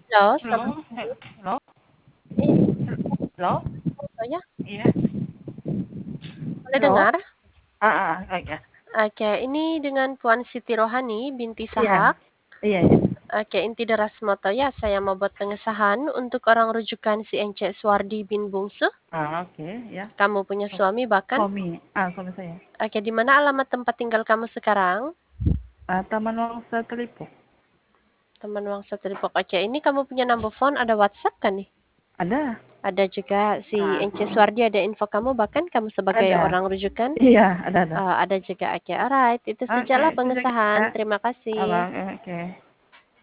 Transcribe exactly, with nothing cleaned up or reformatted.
Halo, selamat Halo, he pagi. halo, Iya, halo, oh ya, iya, boleh halo, dengar? ah, ah, oh ya, Oke, ini dengan Puan Siti Rohani binti iya, Sahak. iya, iya, Oke, inti deras moto ya, saya mau buat pengesahan untuk orang rujukan si Ence Suwardi bin Bungsu. ah, oke, ya, Kamu punya Su- suami bahkan? suami, ah, suami saya, Oke, di mana alamat tempat tinggal kamu sekarang? ah, Taman Wangsa Telipuk, Teman Wangsa Tripok. Oke, ini kamu punya number phone, ada WhatsApp kan nih? ada, Ada juga si ah, Ence Suwardi, ada info kamu bahkan kamu sebagai ada, orang rujukan. iya, ada, ada, Eh, ada juga. Oke, alright. Itu oke, sajalah itu juga, pengesahan. ya, Terima kasih. abang, oke.